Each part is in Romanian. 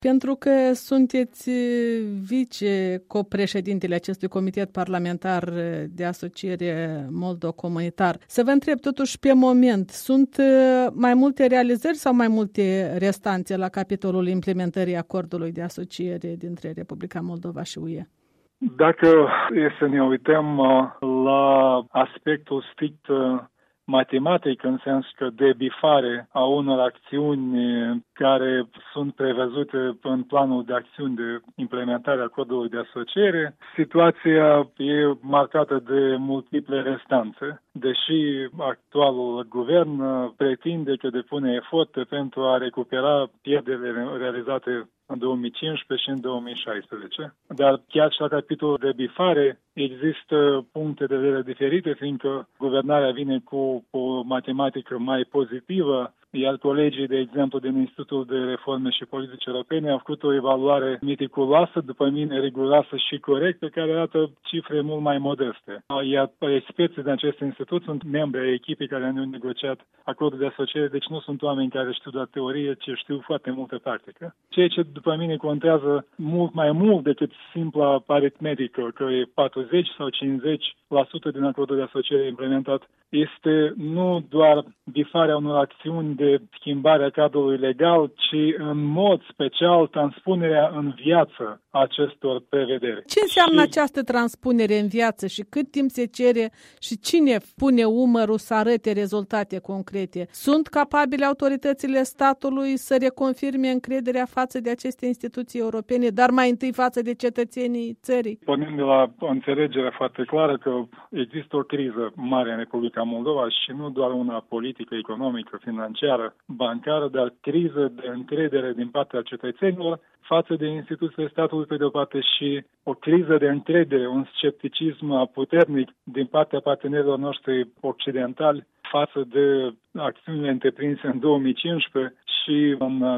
Pentru că sunteți vice-copreședintele acestui comitet parlamentar de asociere moldo-comunitar. Să vă întreb totuși pe moment, sunt mai multe realizări sau mai multe restanțe la capitolul implementării acordului de asociere dintre Republica Moldova și UE? Dacă e să ne uităm la aspectul strict matematic, în sens că de bifare a unor acțiuni care sunt prevăzute în planul de acțiuni de implementare a acordului de asociere, situația e marcată de multiple restanțe, deși actualul guvern pretinde că depune eforturi pentru a recupera pierderile realizate în 2015 și în 2016. Dar chiar și la capitolul de bifare există puncte de vedere diferite, fiindcă guvernarea vine cu o matematică mai pozitivă, iar colegii, de exemplu, din Institutul de Reforme și Politici Europene au făcut o evaluare meticuloasă, după mine riguroasă și corectă, care arată cifre mult mai modeste. Iar experții din acest institut sunt membri ai echipei care ne-au negociat acordul de asociere, deci nu sunt oameni care știu doar teorie, ci știu foarte multă practică. Ceea ce, după mine, contează mult mai mult decât simpla aritmetică, că e 40 sau 50% din acordul de asociere implementat, este nu doar bifarea unor acțiuni de schimbare a cadrului legal, ci în mod special transpunerea în viață acestor prevederi. Ce înseamnă această transpunere în viață și cât timp se cere și cine pune umărul să arate rezultate concrete? Sunt capabile autoritățile statului să reconfirme încrederea față de aceste instituții europene, dar mai întâi față de cetățenii țării? Pornim de la o înțelegere foarte clară că există o criză mare în Republica Moldova și nu doar una politică, economică, financiară, bancară, dar criză de încredere din partea cetățenilor față de instituțiile statului pe de o parte și o criză de încredere, un scepticism puternic din partea partenerilor noștri occidentali față de acțiunile întreprinse în 2015 și în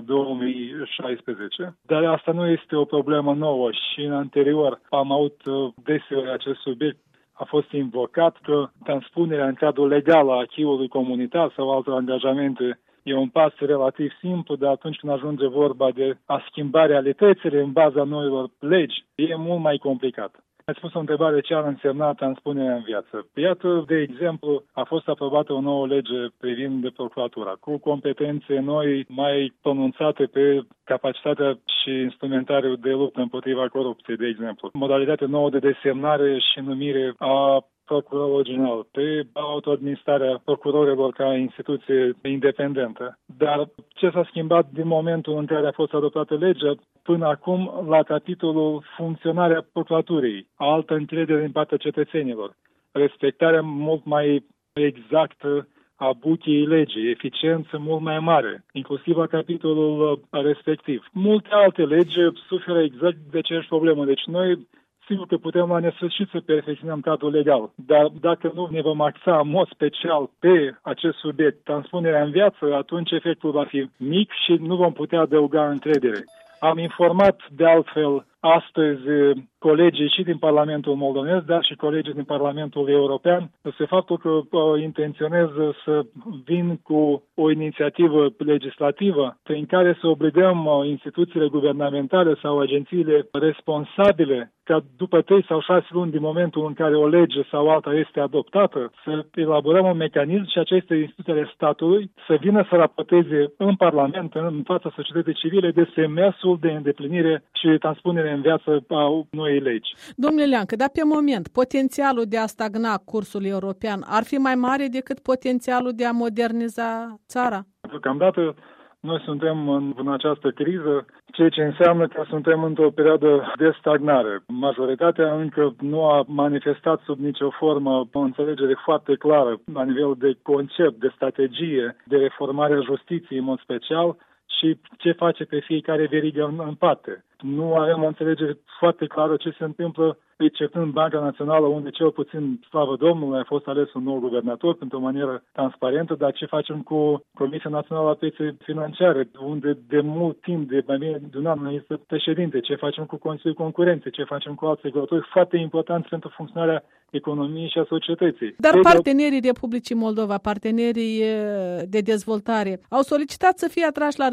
2016. Dar asta nu este o problemă nouă și în anterior am avut deseori acest subiect. A fost invocat că transpunerea în cadrul legal a acquis-ului comunitar sau alte angajamente e un pas relativ simplu, dar atunci când ajunge vorba de a schimba realitățile în baza noilor legi, e mult mai complicat. Ați pus o întrebare ce ar însemna transpunerea în viață. Iată, de exemplu, a fost aprobată o nouă lege privind de procuratura, cu competențe noi mai pronunțate pe capacitatea și instrumentariul de luptă împotriva corupției, de exemplu. Modalitatea nouă de desemnare și numire a procurorul general, pe autoadministrarea procurorilor ca instituție independentă. Dar ce s-a schimbat din momentul în care a fost adoptată legea până acum la capitolul funcționarea procuraturii, altă încredere din partea cetățenilor, respectarea mult mai exactă a buchiei legii, eficiență mult mai mare, inclusiv la capitolul respectiv. Multe alte legi suferă exact de aceeași problemă. Deci noi sigur că putem la nesfârșit să perfecționăm cadrul legal, dar dacă nu ne vom axa în mod special pe acest subiect, transpunerea în viață, atunci efectul va fi mic și nu vom putea adăuga încredere. Am informat de altfel astăzi colegii și din Parlamentul Moldovesc, dar și colegii din Parlamentul European, despre faptul că intenționez să vin cu o inițiativă legislativă prin care să obligăm instituțiile guvernamentale sau agențiile responsabile ca după 3 sau 6 luni din momentul în care o lege sau alta este adoptată, să elaborăm un mecanism și aceste instituții ale statului să vină să raporteze în Parlament, în fața societății civile, de semestrul de îndeplinire și de transpunere în viață a noii legi. Domnule Leancă, dar pe moment, potențialul de a stagna cursul european ar fi mai mare decât potențialul de a moderniza țara? Deocamdată noi suntem în această criză, ceea ce înseamnă că suntem într-o perioadă de stagnare. Majoritatea încă nu a manifestat sub nicio formă o înțelegere foarte clară la nivel de concept, de strategie, de reformare a justiției în mod special și ce face pe fiecare verigă în parte. Nu avem o înțelegere foarte clară ce se întâmplă exceptând Banca Națională, unde cel puțin, slavă Domnului, a fost ales un nou guvernator pentru o manieră transparentă, dar ce facem cu Comisia Națională a Pieței Financiare, unde de mult timp, de mai bine de un an, nu este președinte, ce facem cu Consiliul Concurenței, ce facem cu alți regulatori foarte importanți pentru funcționarea economiei și a societății. Dar partenerii Republicii Moldova, partenerii de dezvoltare, au solicitat să fie atrași la răspundere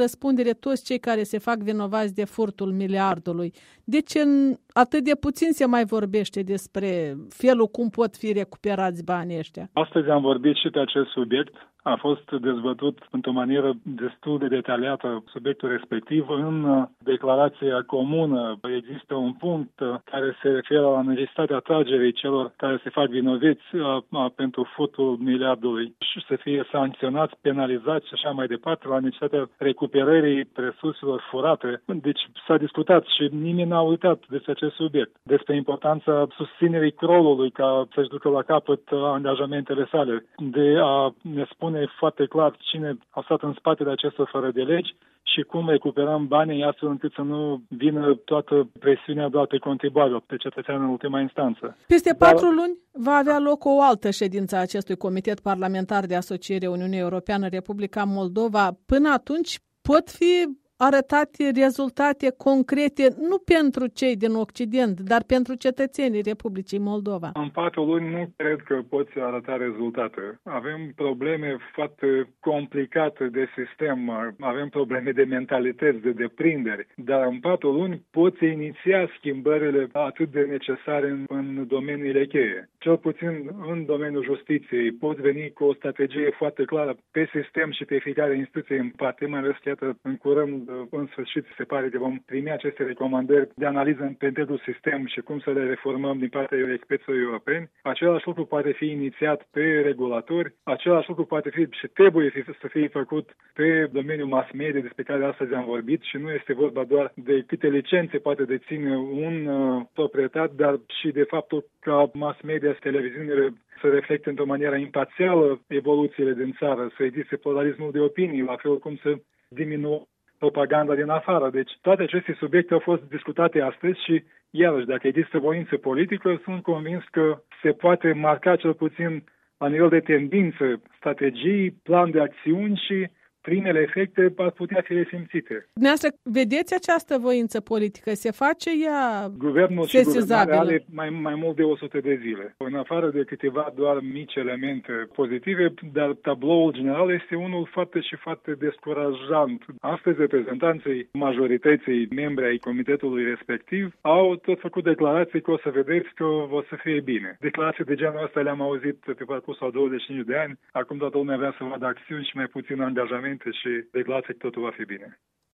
răspundere toți cei care se fac vinovați de furtul miliardului? De ce atât de puțin se mai vorbește despre felul cum pot fi recuperați banii ăștia? Astăzi am vorbit și pe acest subiect. A fost dezbătut într-o manieră destul de detaliată subiectul respectiv. În declarația comună există un punct care se referă la necesitatea atragerii celor care se fac vinovați pentru furtul miliardului și să fie sancționați, penalizați și așa mai departe, la necesitatea recuperării resurselor furate. Deci s-a discutat și nimeni n-a uitat despre acest subiect, despre importanța susținerii Krollului ca să-și ducă la capăt angajamentele sale, de a ne spune foarte clar cine a stat în spatele acestor fără de legi și cum recuperăm banii astfel încât să nu vină toată presiunea doar pe contribuabil, pe cetățean în ultima instanță. Peste 4 luni va avea loc o altă ședință a acestui Comitet Parlamentar de Asociere Uniunii Europeană-Republica Moldova. Până atunci pot fi arătate rezultate concrete, nu pentru cei din Occident, dar pentru cetățenii Republicii Moldova. În 4 luni nu cred că poți arăta rezultate. Avem probleme foarte complicate de sistem, avem probleme de mentalități, de deprinderi, dar în 4 luni poți iniția schimbările atât de necesare în domeniile cheie. Cel puțin în domeniul justiției poți veni cu o strategie foarte clară pe sistem și pe fiecare instituție în parte, mai ales iată în curând. În sfârșit, se pare că vom primi aceste recomandări de analiză pe întregul sistem și cum să le reformăm din partea experților europeni. Același lucru poate fi inițiat pe regulatori, același lucru poate fi și trebuie să fie făcut pe domeniul mass media despre care astăzi am vorbit și nu este vorba doar de câte licențe poate deține un proprietar, dar și de faptul ca mass media și televiziunile să reflecte într-o manieră imparțială evoluțiile din țară, să existe pluralismul de opinii, la fel cum să diminuăm propaganda din afară. Deci toate aceste subiecte au fost discutate astăzi și, iarăși, dacă există voință politică, sunt convins că se poate marca cel puțin la nivel de tendință, strategii, plan de acțiuni și primele efecte ar putea fi resimțite. Dumneavoastră, vedeți această voință politică? Se face ea Guvernul și guvernarea are mai mult de 100 de zile. În afară de câteva doar mici elemente pozitive, dar tabloul general este unul foarte descurajant. Astăzi, reprezentanții majorității membri ai comitetului respectiv au tot făcut declarații că o să vedeți că o să fie bine. Declarații de genul ăsta le-am auzit pe parcursul a 25 de ani. Acum toată lumea vrea să vadă acțiuni și mai puțin angajament și declarație că totul va fi bine.